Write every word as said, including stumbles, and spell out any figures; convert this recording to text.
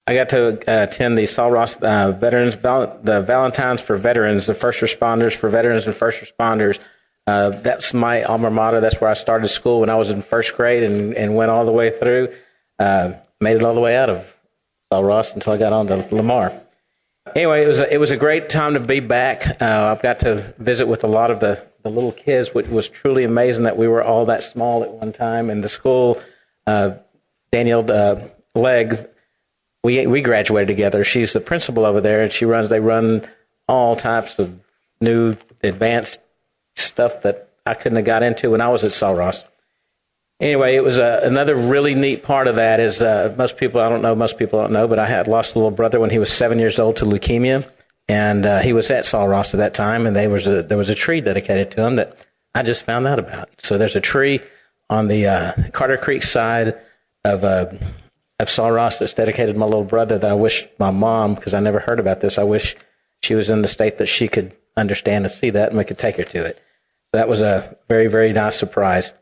I got to uh, attend the Sul Ross uh, Veterans, Val- the Valentines for Veterans, the first responders for veterans and first responders. Uh, that's my alma mater. That's where I started school when I was in first grade and, and went all the way through. Uh, made it all the way out of Sul Ross until I got on to Lamar. Anyway, it was a, it was a great time to be back. Uh, I've got to visit with a lot of the, the little kids, which was truly amazing that we were all that small at one time. And the school, uh, Danielle uh, Legg, we we graduated together. She's the principal over there, and she runs. They run all types of new advanced stuff that I couldn't have got into when I was at Sul Ross. Anyway, it was uh, another really neat part of that is uh, most people, I don't know, most people don't know, but I had lost a little brother when he was seven years old to leukemia, and uh, he was at Sul Ross at that time, and there was a, there was a tree dedicated to him that I just found out about. So there's a tree on the uh, Carter Creek side of uh, of Sul Ross that's dedicated to my little brother that I wish my mom, because I never heard about this, I wish she was in the state that she could understand and see that, and we could take her to it. So that was a very, very nice surprise.